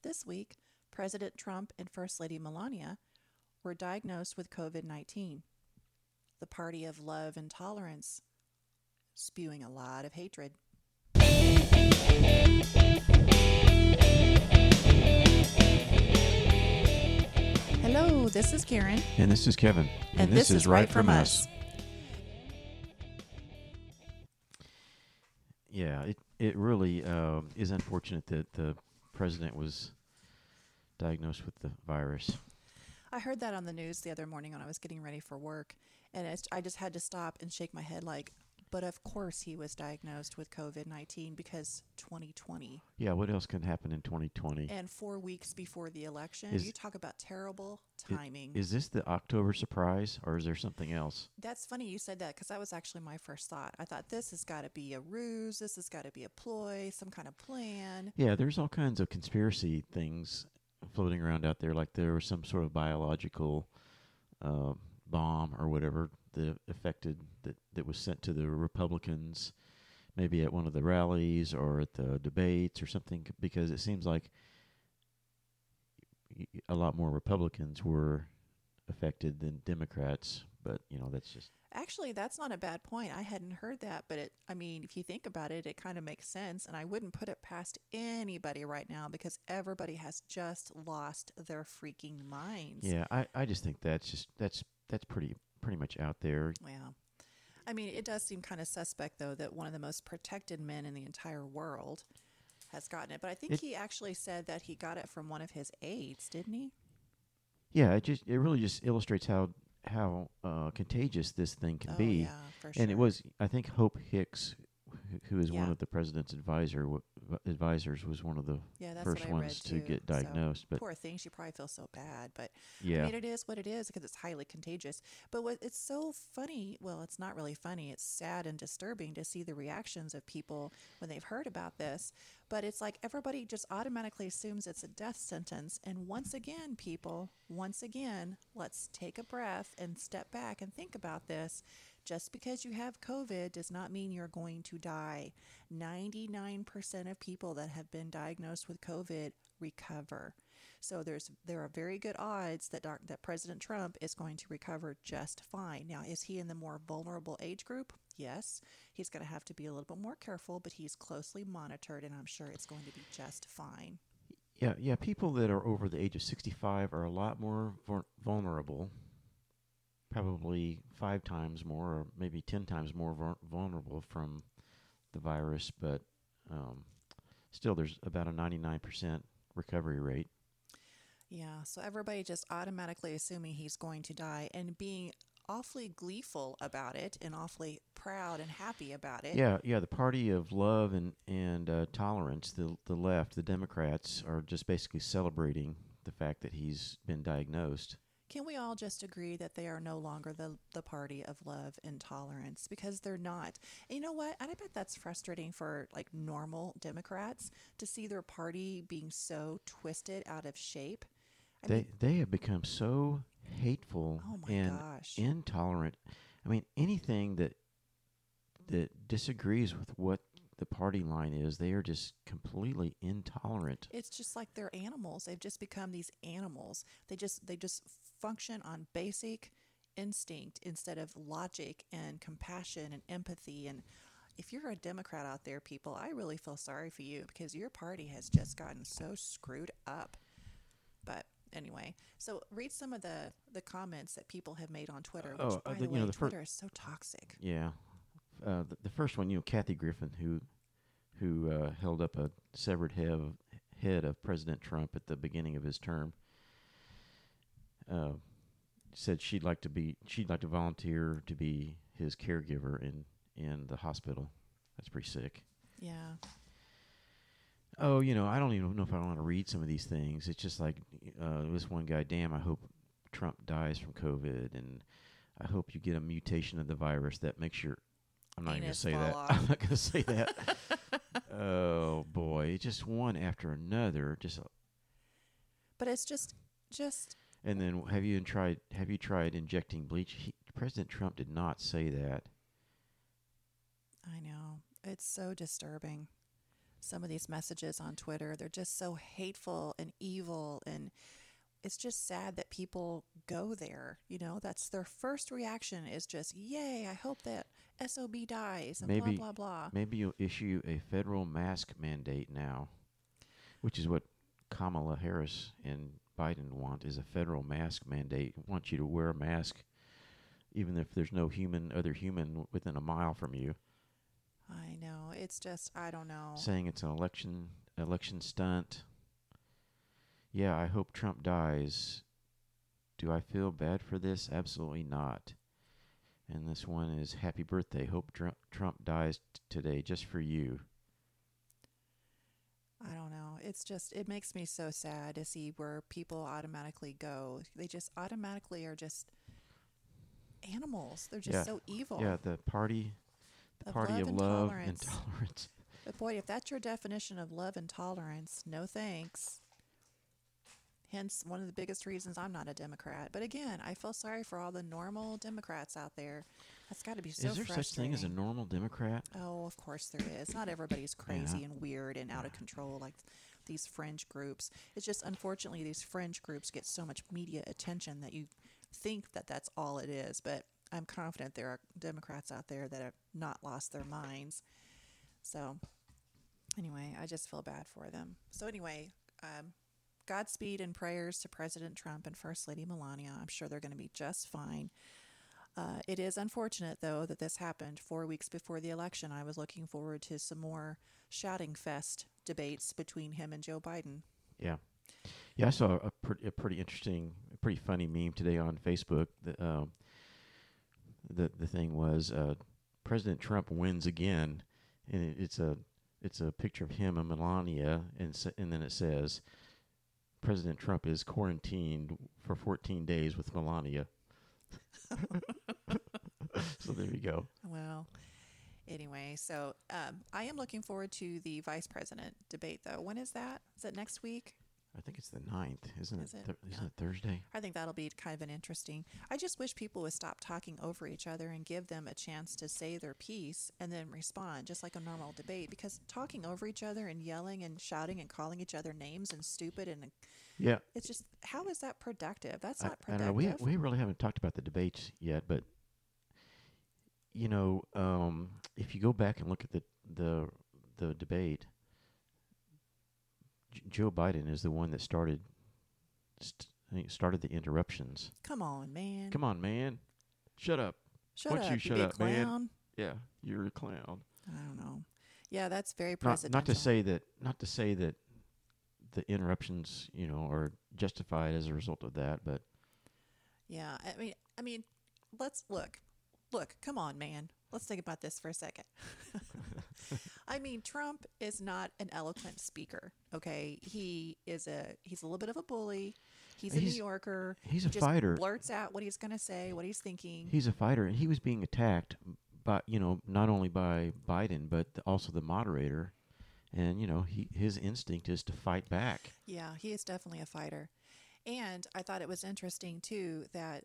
This week, President Trump and First Lady Melania were diagnosed with COVID-19. The party of love and tolerance, spewing a lot of hatred. Hello, this is Karen. And this is Kevin. And this is Right From Us. Yeah, it really is unfortunate that the president was diagnosed with the virus. I heard that on the news the other morning when I was getting ready for work, and I just had to stop and shake my head like, but of course he was diagnosed with COVID-19 because 2020. Yeah, what else can happen in 2020? And 4 weeks before the election. You talk about terrible timing. Is this the October surprise, or is there something else? That's funny you said that because that was actually my first thought. I thought this has got to be a ruse. This has got to be a ploy, some kind of plan. Yeah, there's all kinds of conspiracy things floating around out there, like there was some sort of biological bomb or whatever that was sent to the Republicans, maybe at one of the rallies or at the debates or something, because it seems like a lot more Republicans were affected than Democrats. But that's just actually, that's not a bad point. I hadn't heard that, but if you think about it, it kind of makes sense, and I wouldn't put it past anybody right now because everybody has just lost their freaking minds. Yeah, I just think that's pretty much out there. Yeah. It does seem kind of suspect, though, that one of the most protected men in the entire world has gotten it. But I think he actually said that he got it from one of his aides, didn't he? Yeah, it really just illustrates how contagious this thing can be. Yeah, for sure. And it was, I think, Hope Hicks, who is one of the president's advisors, was one of the first ones to get diagnosed. So, but poor thing, she probably feels so bad. But yeah, it is what it is because it's highly contagious. But it's so funny. Well, it's not really funny. It's sad and disturbing to see the reactions of people when they've heard about this. But it's like everybody just automatically assumes it's a death sentence. And once again, people, let's take a breath and step back and think about this. Just because you have COVID does not mean you're going to die. 99% of people that have been diagnosed with COVID recover. So there are very good odds that President Trump is going to recover just fine. Now, is he in the more vulnerable age group? Yes. He's going to have to be a little bit more careful, but he's closely monitored, and I'm sure it's going to be just fine. Yeah. People that are over the age of 65 are a lot more vulnerable. Probably 5 times more, or maybe 10 times more vulnerable from the virus, but still there's about a 99% recovery rate. Yeah, so everybody just automatically assuming he's going to die and being awfully gleeful about it and awfully proud and happy about it. Yeah, the party of love and tolerance, the left, the Democrats, are just basically celebrating the fact that he's been diagnosed. Can we all just agree that they are no longer the party of love and tolerance? Because they're not. And you know what? I bet that's frustrating for normal Democrats to see their party being so twisted out of shape. They have become so hateful and intolerant. Anything that disagrees with what the party line is, they are just completely intolerant. It's just like they're animals. They've just become these animals. They just function on basic instinct instead of logic and compassion and empathy. And if you're a Democrat out there, people, I really feel sorry for you because your party has just gotten so screwed up. But anyway, so read some of the comments that people have made on Twitter, which, by the way, Twitter is so toxic. Yeah. The first one, Kathy Griffin, who held up a severed head of President Trump at the beginning of his term, said she'd like to volunteer to be his caregiver in the hospital. That's pretty sick. Yeah. Oh, I don't even know if I want to read some of these things. It's just like this one guy, damn, I hope Trump dies from COVID, and I hope you get a mutation of the virus that makes your I'm not even going to say that. I'm not going to say that. Oh, boy. Just one after another. But it's just. And then have you tried injecting bleach? President Trump did not say that. I know. It's so disturbing. some of these messages on Twitter. They're just so hateful and evil, and it's just sad that people go there. That's their first reaction is just, yay, I hope that SOB dies and Maybe, blah, blah, blah. maybe you'll issue a federal mask mandate now, which is what Kamala Harris and Biden want, is a federal mask mandate. Want you to wear a mask even if there's no other human within a mile from you. I know. It's just, I don't know. Saying it's an election stunt. Yeah, I hope Trump dies. Do I feel bad for this? Absolutely not. And this one is happy birthday. Hope Trump dies today just for you. I don't know. It's just, it makes me so sad to see where people automatically go. They just automatically are just animals. They're just so evil. Yeah, the party of love and tolerance. But boy, if that's your definition of love and tolerance, no thanks. Hence, one of the biggest reasons I'm not a Democrat. But again, I feel sorry for all the normal Democrats out there. That's got to be so frustrating. Is there such thing as a normal Democrat? Oh, of course there is. Not everybody's crazy and weird and out of control like these fringe groups. It's just, unfortunately, these fringe groups get so much media attention that you think that that's all it is. But I'm confident there are Democrats out there that have not lost their minds. So, anyway, I just feel bad for them. So, anyway, Godspeed and prayers to President Trump and First Lady Melania. I'm sure they're going to be just fine. It is unfortunate, though, that this happened 4 weeks before the election. I was looking forward to some more shouting fest debates between him and Joe Biden. Yeah. Yeah, I saw a pretty interesting, pretty funny meme today on Facebook. The thing was President Trump wins again, and it's a picture of him and Melania, and then it says, President Trump is quarantined for 14 days with Melania. So there you go. Well, anyway, so I am looking forward to the vice president debate, though. When is that? Is it next week? I think it's the 9th, isn't it? Isn't Yeah. it Thursday? I think that'll be kind of an interesting. I just wish people would stop talking over each other and give them a chance to say their piece and then respond, just like a normal debate. Because talking over each other and yelling and shouting and calling each other names and stupid and it's just, how is that productive? That's not productive. I know we really haven't talked about the debates yet, but if you go back and look at the debate, Joe Biden is the one that started the interruptions. Come on, man. Come on, man. Shut up. Shut up, you shut big up, clown. man. Yeah, you're a clown. I don't know. Yeah, that's very presidential. Not to say that the interruptions, are justified as a result of that, but yeah, I mean, let's look, come on, man. Let's think about this for a second. I mean, Trump is not an eloquent speaker. Okay, he's a little bit of a bully. He's a New Yorker. He's a fighter. Blurts out what he's going to say, what he's thinking. He's a fighter, and he was being attacked by, not only by Biden but also the moderator, and his instinct is to fight back. Yeah, he is definitely a fighter. And I thought it was interesting too that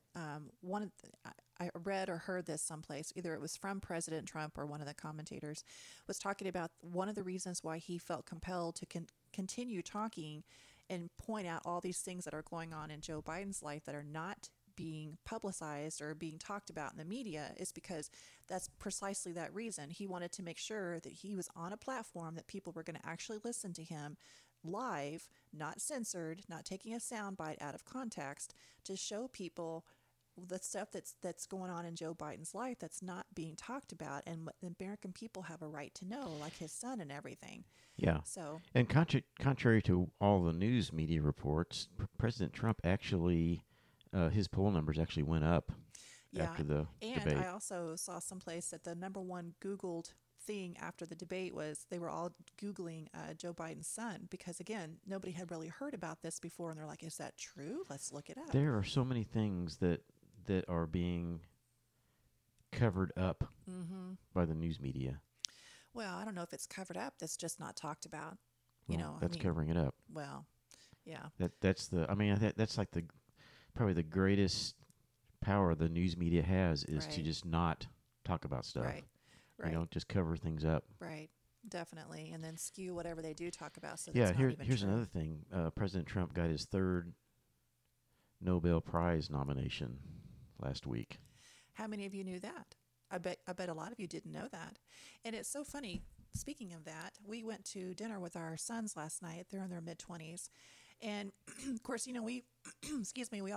I read or heard this someplace, either it was from President Trump or one of the commentators, was talking about one of the reasons why he felt compelled to continue talking and point out all these things that are going on in Joe Biden's life that are not being publicized or being talked about in the media is because that's precisely that reason. He wanted to make sure that he was on a platform that people were going to actually listen to him live, not censored, not taking a soundbite out of context, to show people the stuff that's going on in Joe Biden's life that's not being talked about, and what the American people have a right to know, like his son and everything. Yeah. So, and contrary to all the news media reports, President Trump actually, his poll numbers actually went up after the debate. And I also saw someplace that the number one Googled thing after the debate was they were all Googling Joe Biden's son, because again, nobody had really heard about this before, and they're like, is that true? Let's look it up. There are so many things that are being covered up by the news media. Well, I don't know if it's covered up. That's just not talked about. That's covering it up. Well, yeah. That's like probably the greatest power the news media has is to just not talk about stuff. Right. Just cover things up. Right. Definitely. And then skew whatever they do talk about so Yeah, that's not even here's true. another thing. President Trump got his third Nobel Prize nomination last week. How many of you knew that? I bet a lot of you didn't know that. And it's so funny. Speaking of that, we went to dinner with our sons last night. They're in their mid 20s. And of course, we excuse me,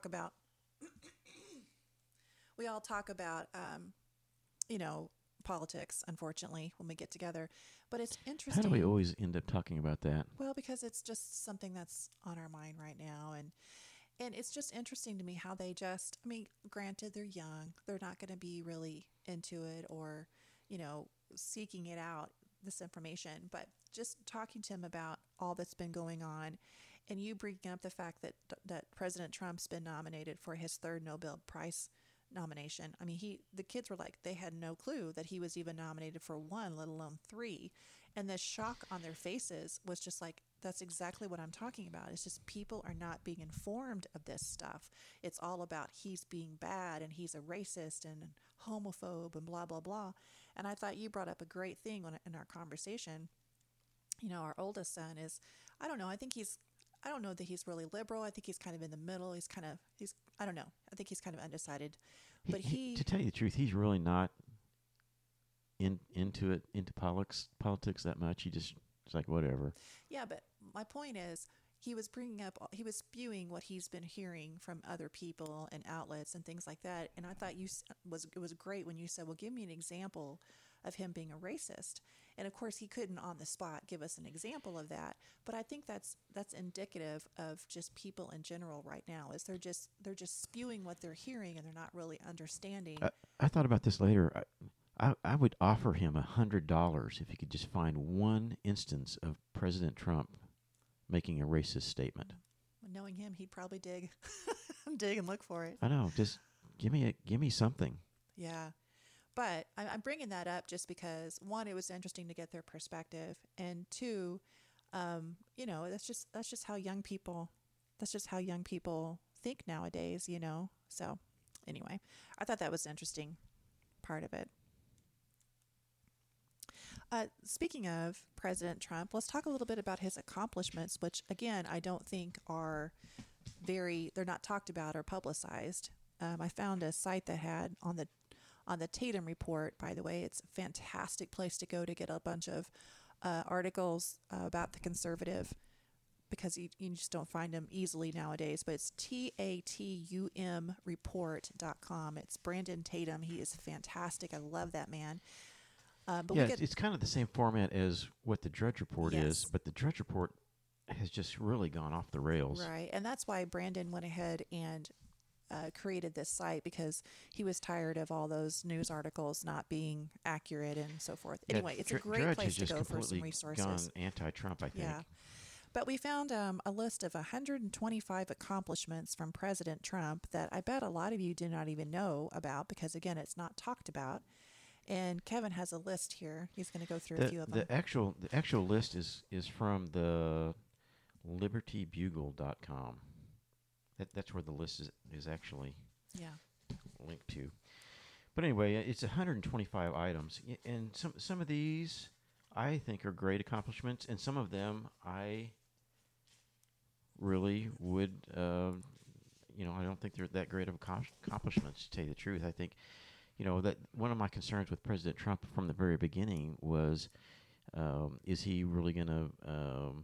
we all talk about you know, politics, unfortunately, when we get together. But it's How do we interesting. always end up talking about that? Well, because it's just something that's on our mind right now. And it's just interesting to me how they just, I mean, granted, they're young. They're not going to be really into it or, you know, seeking it out, this information. But just talking to him about all that's been going on and you bringing up the fact that President Trump's been nominated for his third Nobel Prize nomination. I mean, the kids were like, they had no clue that he was even nominated for one, let alone three. And the shock on their faces was just like, that's exactly what I'm talking about. It's just people are not being informed of this stuff. It's all about he's being bad and he's a racist and homophobe and blah, blah, blah. And I thought you brought up a great thing in our conversation. You know, our oldest son is, I don't know, I don't know that he's really liberal. I think he's kind of in the middle. I don't know. I think he's kind of undecided. But To tell you the truth, he's really not into politics that much. It's like whatever. yeah, but my point is, he was spewing what he's been hearing from other people and outlets and things like that. And I thought it was great when you said, well, give me an example of him being a racist. And of course, he couldn't on the spot give us an example of that. But I think that's indicative of just people in general right now. Is they're just spewing what they're hearing and they're not really understanding. I thought about this later. I would offer him $100 if he could just find one instance of President Trump making a racist statement. Knowing him, he'd probably dig and look for it. I know. Just give me something. Yeah. But I'm bringing that up just because, one, it was interesting to get their perspective, and two, you know, that's just how young people think nowadays. You know. So anyway, I thought that was an interesting part of it. Speaking of President Trump, let's talk a little bit about his accomplishments, which again I don't think they're not talked about or publicized. I found a site that had on the Tatum Report, by the way. It's a fantastic place to go to get a bunch of articles about the conservative, because you just don't find them easily nowadays. But it's tatumreport.com. It's Brandon Tatum. He is fantastic. I love that man. But yeah, it's kind of the same format as what the Drudge Report Yes. is, but the Drudge Report has just really gone off the rails. Right. And that's why Brandon went ahead and created this site, because he was tired of all those news articles not being accurate and so forth. Yeah, Anyway, it's a great Drudge place has to just go for some completely resources. gone anti-Trump, I think. Yeah. But we found a list of 125 accomplishments from President Trump that I bet a lot of you did not even know about, because, again, it's not talked about. And Kevin has a list here. He's going to go through a few of them. The actual list is from the libertybugle.com. That's where the list is actually Yeah. linked to. But anyway, it's 125 items, and some of these I think are great accomplishments, and some of them I really would, I don't think they're that great of accomplishments, to tell you the truth. I think, that one of my concerns with President Trump from the very beginning was, is he really going to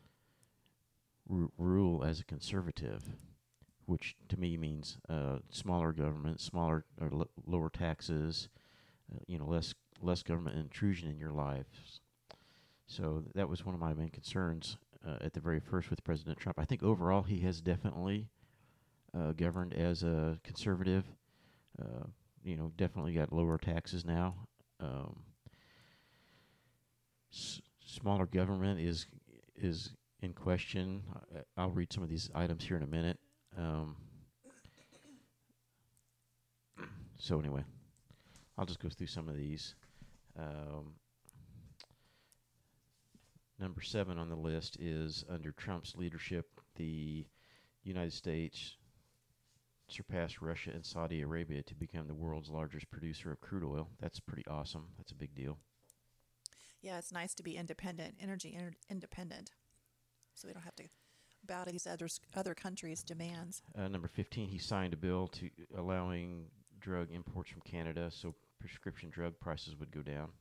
rule as a conservative, which to me means smaller government, smaller or lower taxes, less government intrusion in your lives. So that was one of my main concerns at the very first with President Trump. I think overall he has definitely governed as a conservative. Definitely got lower taxes now. Smaller government is in question. I'll read some of these items here in a minute. So anyway, I'll just go through some of these. Number 7 on the list is, under Trump's leadership, the United States surpassed Russia and Saudi Arabia to become the world's largest producer of crude oil. That's pretty awesome. That's a big deal. Yeah, it's nice to be independent, independent, so we don't have to bow to these other countries' demands. Number 15, he signed a bill to allowing drug imports from Canada, so prescription drug prices would go down.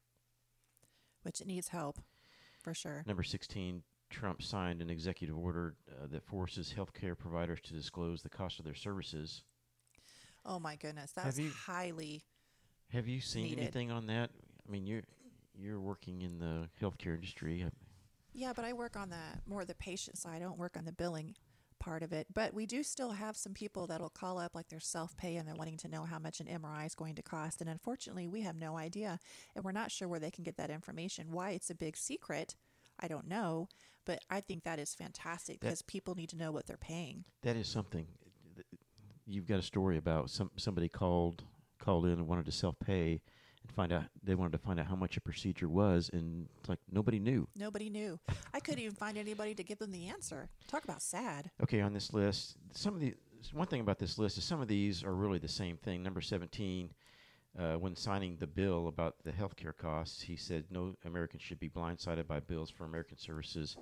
Which it needs help, for sure. Number 16, Trump signed an executive order that forces healthcare providers to disclose the cost of their services. Oh my goodness, that's highly Have you seen needed. anything on that? I mean, you're working in the healthcare industry. Yeah, but I work on the patient side. I don't work on the billing part of it. But we do still have some people that'll call up like they're self-pay and they're wanting to know how much an MRI is going to cost. And unfortunately, we have no idea. And we're not sure where they can get that information. Why it's a big secret, I don't know. But I think that is fantastic because people need to know what they're paying. That is something. You've got a story about somebody called in and wanted to self-pay and find out. They wanted to find out how much a procedure was, and it's like nobody knew. Nobody knew. I couldn't even find anybody to give them the answer. Talk about sad. Okay, on this list, one thing about this list is some of these are really the same thing. Number 17, when signing the bill about the healthcare costs, he said no American should be blindsided by bills for American services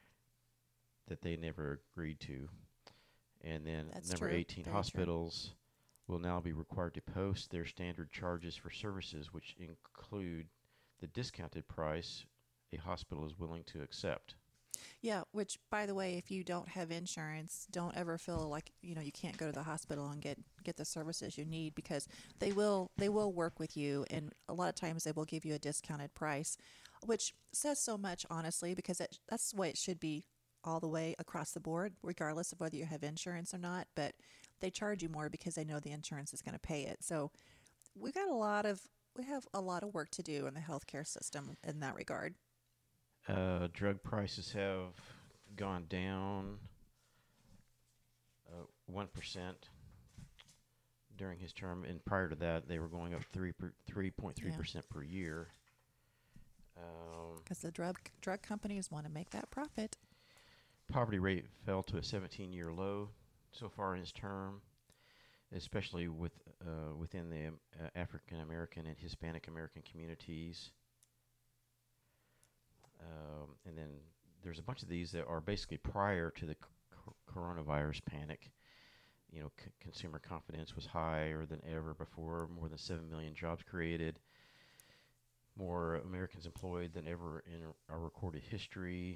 that they never agreed to. And then That's number true. 18, Very hospitals will now be required to post their standard charges for services, which include the discounted price a hospital is willing to accept. Yeah, which by the way, if you don't have insurance, don't ever feel like, you can't go to the hospital and get the services you need because they will work with you, and a lot of times they will give you a discounted price, which says so much honestly because that's the way it should be all the way across the board, regardless of whether you have insurance or not, but they charge you more because they know the insurance is going to pay it. So we have a lot of work to do in the healthcare system in that regard. Drug prices have gone down 1% during his term, and prior to that, they were going up 3.3% per year. Because the drug companies want to make that profit. Poverty rate fell to a 17-year low so far in his term, especially within the African American and Hispanic American communities. And then there's a bunch of these that are basically prior to the coronavirus panic. Consumer confidence was higher than ever before, more than 7 million jobs created, more Americans employed than ever in our recorded history,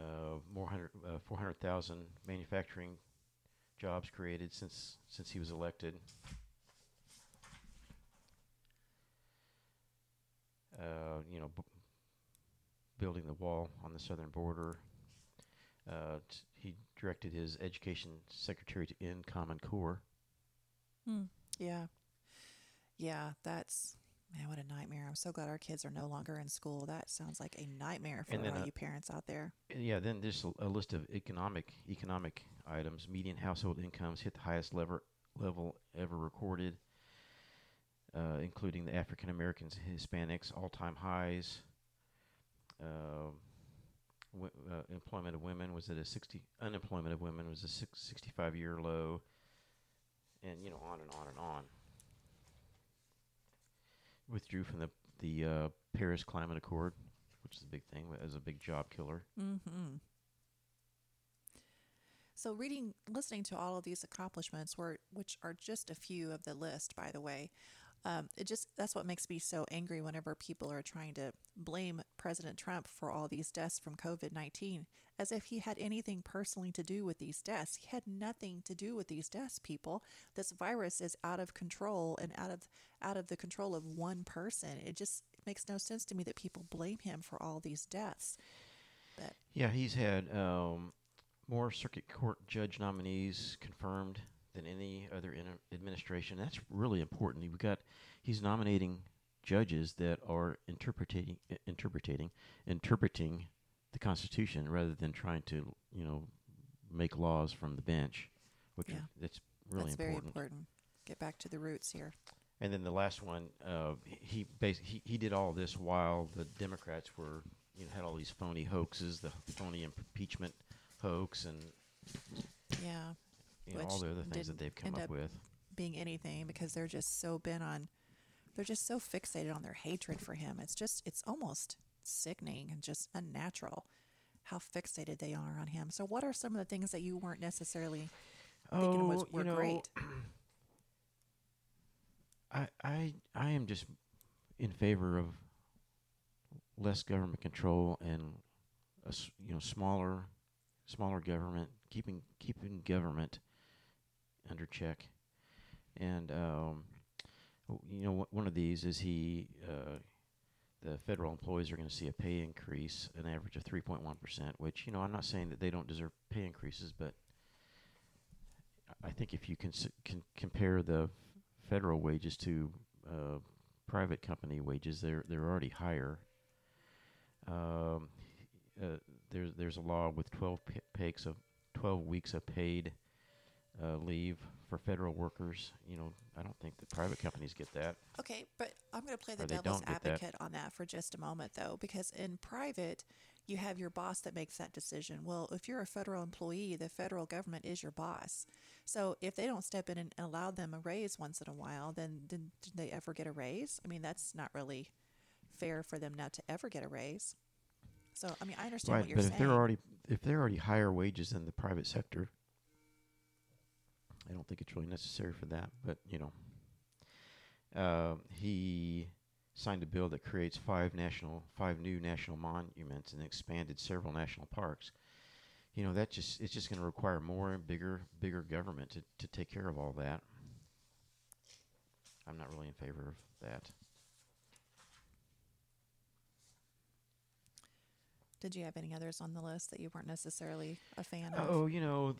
400,000 manufacturing jobs created since he was elected. Building the wall on the southern border. He directed his education secretary to end Common Core. Yeah. Yeah, that's, man, what a nightmare. I'm so glad our kids are no longer in school. That sounds like a nightmare for all you parents out there. Yeah, then there's a list of economic items. Median household incomes hit the highest level ever recorded, including the African Americans and Hispanics, all-time highs. Employment of women was at unemployment of women was a 65-year low, and on and on and on. Withdrew from the Paris Climate Accord, which is a big thing, as a big job killer. Mm-hmm. So listening to all of these accomplishments, which are just a few of the list, by the way, that's what makes me so angry whenever people are trying to blame President Trump for all these deaths from COVID-19, as if he had anything personally to do with these deaths. He had nothing to do with these deaths, people. This virus is out of control and out of the control of one person. It just makes no sense to me that people blame him for all these deaths. But yeah, he's had more circuit court judge nominees confirmed than any other administration. That's really important. He's nominating judges that are interpreting the Constitution rather than trying to make laws from the bench, that's really that's important. very important. Get back to the roots here. And then the last one, he did all this while the Democrats were had all these phony hoaxes, the phony impeachment hoax, and all the other things that they've come up with. Being anything because they're just so fixated on their hatred for him. It's almost sickening and just unnatural how fixated they are on him. So what are some of the things that you weren't necessarily thinking were great? I am just in favor of less government control and smaller government, keeping government under check. And one of these is the federal employees are going to see a pay increase, an average of 3.1%, which, I'm not saying that they don't deserve pay increases, but I think if you can compare the federal wages to private company wages, they're already higher. There's a law with 12 weeks of paid leave for federal workers. I don't think the private companies get that. Okay, but I'm going to play the devil's advocate on that for just a moment, though, because in private, you have your boss that makes that decision. Well, if you're a federal employee, the federal government is your boss. So if they don't step in and allow them a raise once in a while, then did they ever get a raise? I mean, that's not really fair for them not to ever get a raise. So, I mean, I understand what you're saying. But if they're already higher wages than the private sector, I don't think it's really necessary for that. But, he signed a bill that creates five new national monuments and expanded several national parks. It's just going to require more and bigger government to take care of all that. I'm not really in favor of that. Did you have any others on the list that you weren't necessarily a fan of? Oh,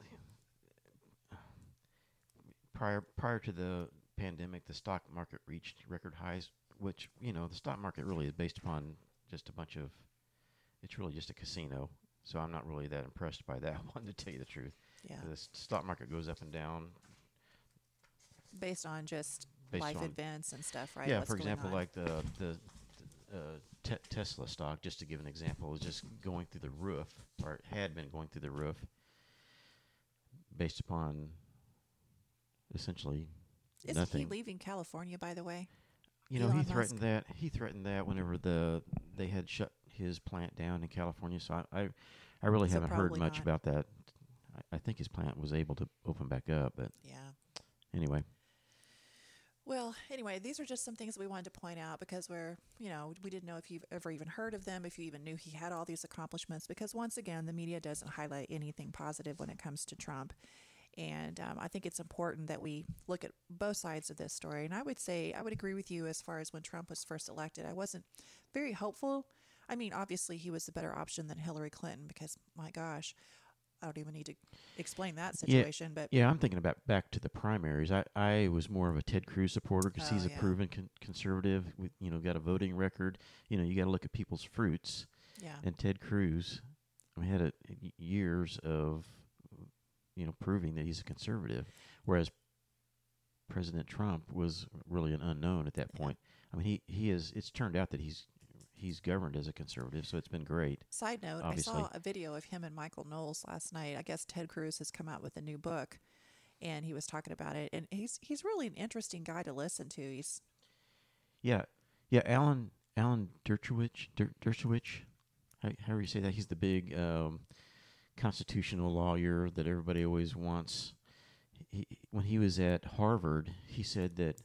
prior to the pandemic, the stock market reached record highs, which, the stock market really is based upon just it's really just a casino. So I'm not really that impressed by that one, to tell you the truth. Yeah. The stock market goes up and down. Based on life events and stuff, right? Yeah, What's for example, like the Tesla stock, just to give an example, was just going through the roof, or had been going through the roof, based upon essentially Isn't nothing. he leaving California, by the way? He threatened that. He threatened that whenever they had shut his plant down in California. So I really haven't heard much about that. I think his plant was able to open back up, but yeah. Anyway. Well, anyway, these are just some things we wanted to point out because we didn't know if you've ever even heard of them, if you even knew he had all these accomplishments, because once again, the media doesn't highlight anything positive when it comes to Trump. And I think it's important that we look at both sides of this story. And I would agree with you as far as when Trump was first elected. I wasn't very hopeful. I mean, obviously, he was the better option than Hillary Clinton because, my gosh, I don't even need to explain that situation. But I'm thinking about back to the primaries. I was more of a Ted Cruz supporter because he's a proven conservative with, got a voting record. You got to look at people's fruits. Yeah. And Ted Cruz, had years of proving that he's a conservative, whereas President Trump was really an unknown at that point. I mean, he is. It's turned out that he's governed as a conservative, so it's been great. Side note, obviously. I saw a video of him and Michael Knowles last night. I guess Ted Cruz has come out with a new book, and he was talking about it. And he's really an interesting guy to listen to. Alan Dershowitz. How do you say that? He's the big constitutional lawyer that everybody always wants. When he was at Harvard, he said that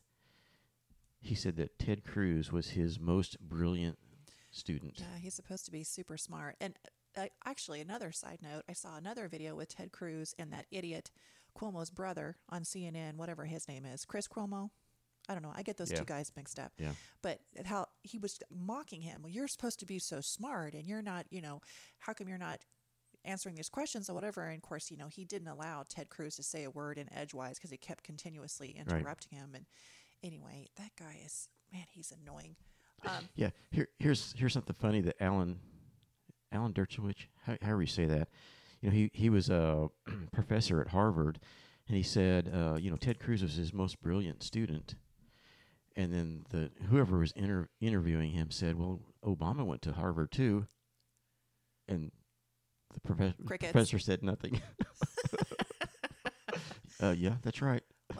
Ted Cruz was his most brilliant student. Yeah, he's supposed to be super smart. And actually, another side note, I saw another video with Ted Cruz and that idiot Cuomo's brother on CNN, whatever his name is, Chris Cuomo. I don't know. I get those two guys mixed up. Yeah. But how he was mocking him. Well, you're supposed to be so smart, and you're not, how come you're not answering these questions or whatever? And of course, he didn't allow Ted Cruz to say a word in edgewise because he kept continuously interrupting him. And anyway, that guy is, man, he's annoying. Here's something funny that Alan Dershowitz, however you say that, he was a professor at Harvard, and he said, Ted Cruz was his most brilliant student, and then whoever was interviewing him said, well, Obama went to Harvard too, and the professor said nothing. Yeah, that's right. Well, all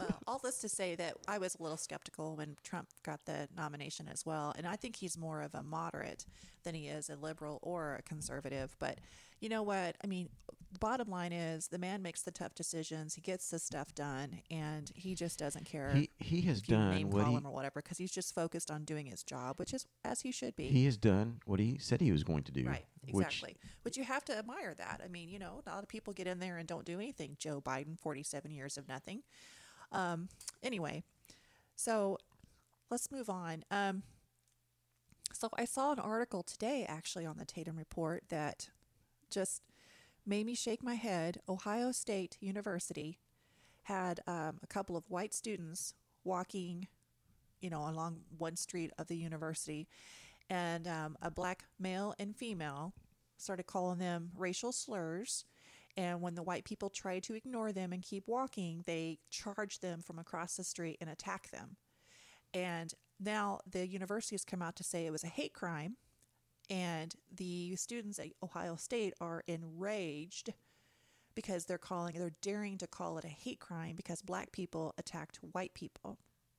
needless to say that I was a little skeptical when Trump got the nomination as well. And I think he's more of a moderate than he is a liberal or a conservative. But you know what? I mean, bottom line is the man makes the tough decisions. He gets the stuff done, and he just doesn't care He has if you done name what call he him or whatever, because he's just focused on doing his job, which is as he should be. he has done what he said he was going to do. Right, Which exactly. But you have to admire that. I mean, a lot of people get in there and don't do anything. Joe Biden, 47 years of nothing. Anyway, so let's move on. So I saw an article today, actually, on the Tatum Report that just made me shake my head. Ohio State University had a couple of white students walking, along one street of the university, and a black male and female started calling them racial slurs. And when the white people tried to ignore them and keep walking, they charged them from across the street and attacked them. And now the university has come out to say it was a hate crime. And the students at Ohio State are enraged because they're daring to call it a hate crime because black people attacked white people.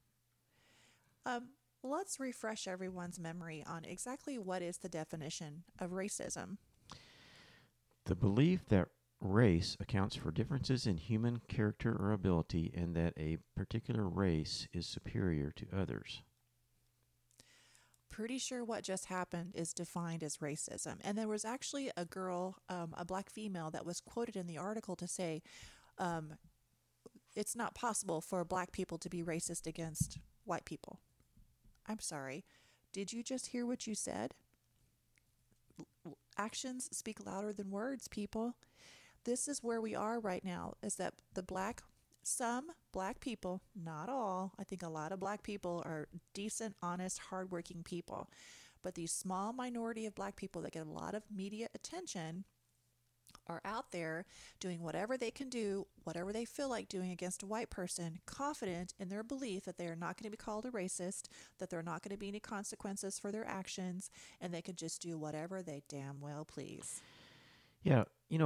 Let's refresh everyone's memory on exactly what is the definition of racism. the belief that race accounts for differences in human character or ability and that a particular race is superior to others. Pretty sure what just happened is defined as racism. And there was actually a girl, a black female, that was quoted in the article to say it's not possible for black people to be racist against white people. I'm sorry. Did you just hear what you said? Actions speak louder than words, people. This is where we are right now, is that some black people, not all, I think a lot of black people are decent, honest, hardworking people. But these small minority of black people that get a lot of media attention are out there doing whatever they can do, whatever they feel like doing against a white person, confident in their belief that they are not going to be called a racist, that there are not going to be any consequences for their actions, and they can just do whatever they damn well please. Yeah,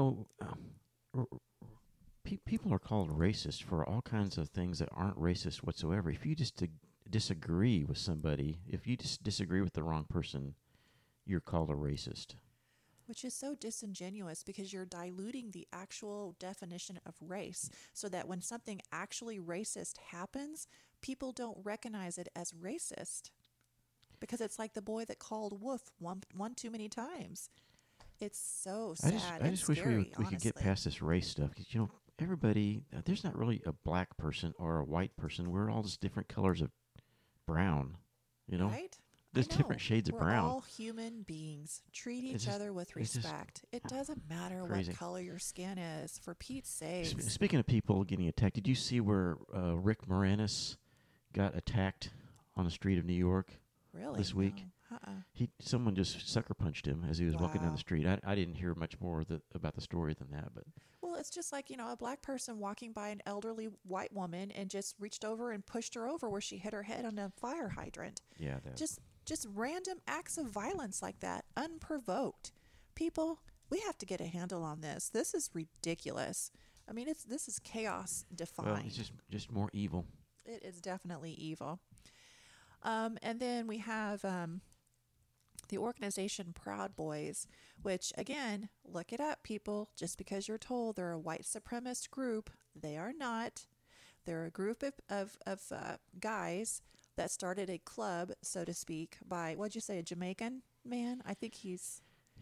people are called racist for all kinds of things that aren't racist whatsoever. If you just disagree with somebody, if you just disagree with the wrong person, you're called a racist. Which is so disingenuous because you're diluting the actual definition of race so that when something actually racist happens, people don't recognize it as racist. Because it's like the boy that called wolf one too many times. It's so sad I just wish scary, we could get honestly. past this race stuff. 'Cause, everybody, there's not really a black person or a white person. We're all just different colors of brown, Right? There's I know. different shades of We're brown. all human beings. Treat each other with it's just respect. It doesn't matter crazy. what color your skin is, for Pete's sake. Speaking of people getting attacked, did you see where Rick Moranis got attacked on the street of New York Really? this week? No. Someone just sucker punched him as he was walking down Wow. the street. I didn't hear much more about the story than that, but Well, it's just like, a black person walking by an elderly white woman and just reached over and pushed her over where she hit her head on a fire hydrant. yeah, Just random acts of violence like that, unprovoked. People, we have to get a handle on this. This is ridiculous. I mean, this is chaos defined. well, it's just more evil. It is definitely evil. And then we have the organization Proud Boys, which, again, look it up, people. Just because you're told they're a white supremacist group, they are not. They're a group of guys that started a club, so to speak, by, what'd you say, a Jamaican man? I think he's...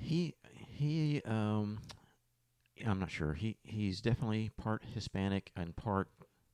I'm not sure. He's definitely part Hispanic and part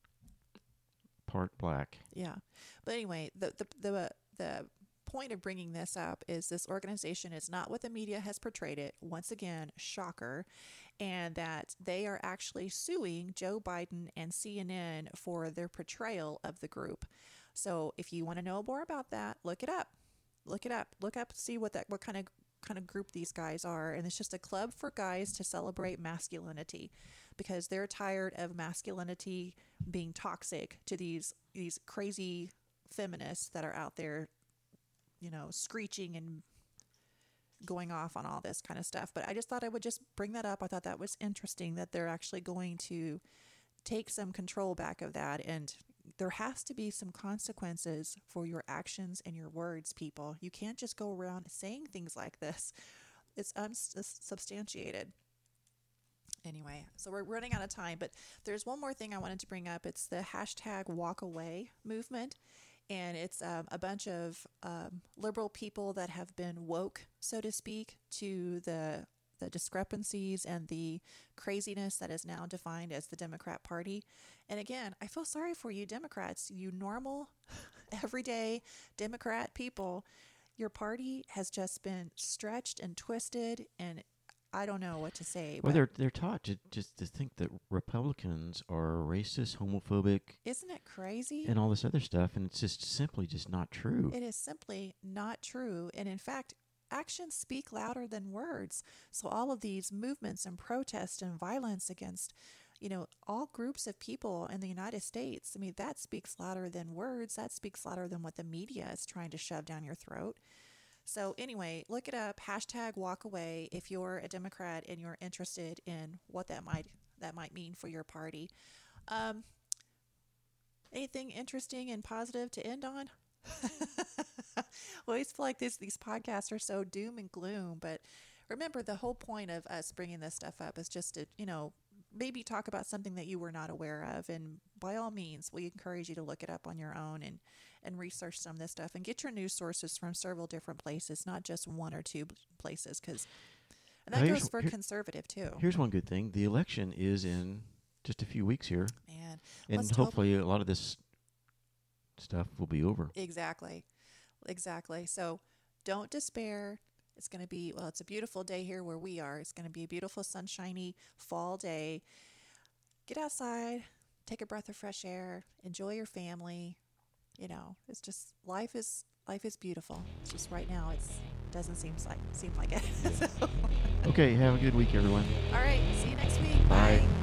black. Yeah. But anyway, the point of bringing this up is this organization is not what the media has portrayed it. Once again, shocker. And that they are actually suing Joe Biden and CNN for their portrayal of the group. So if you want to know more about that, look it up. See what kind of group these guys are. And it's just a club for guys to celebrate masculinity because they're tired of masculinity being toxic to these crazy feminists that are out there, screeching and going off on all this kind of stuff. But I just thought I would just bring that up. I thought that was interesting that they're actually going to take some control back of that and there has to be some consequences for your actions and your words, people. You can't just go around saying things like this. It's unsubstantiated. Anyway, so we're running out of time, but there's one more thing I wanted to bring up. It's the hashtag walk away movement. And it's a bunch of liberal people that have been woke, so to speak, to the discrepancies and the craziness that is now defined as the Democrat Party. And again, I feel sorry for you Democrats, you normal, everyday Democrat people. Your party has just been stretched and twisted, and I don't know what to say. Well, they're taught to think that Republicans are racist, homophobic. Isn't it crazy? And all this other stuff, and it's just simply just not true. It is simply not true. And in fact, actions speak louder than words. So all of these movements and protests and violence against, all groups of people in the United States, I mean, that speaks louder than words. That speaks louder than what the media is trying to shove down your throat. So anyway, look it up, hashtag walk away if you're a Democrat and you're interested in what that might mean for your party. Anything interesting and positive to end on? I always feel like these podcasts are so doom and gloom, but remember, the whole point of us bringing this stuff up is just to, maybe talk about something that you were not aware of. And by all means, we encourage you to look it up on your own and research some of this stuff and get your news sources from several different places, not just one or two places, and that goes for conservative too. Here's one good thing. The election is in just a few weeks here. Man, and hopefully a lot of this stuff will be over. Exactly. So don't despair. It's going to be, it's a beautiful day here where we are. It's going to be a beautiful, sunshiny fall day. Get outside, take a breath of fresh air, enjoy your family. It's just, life is beautiful. It's just right now, it doesn't seem like it. Okay, have a good week, everyone. All right, see you next week. Bye. Bye.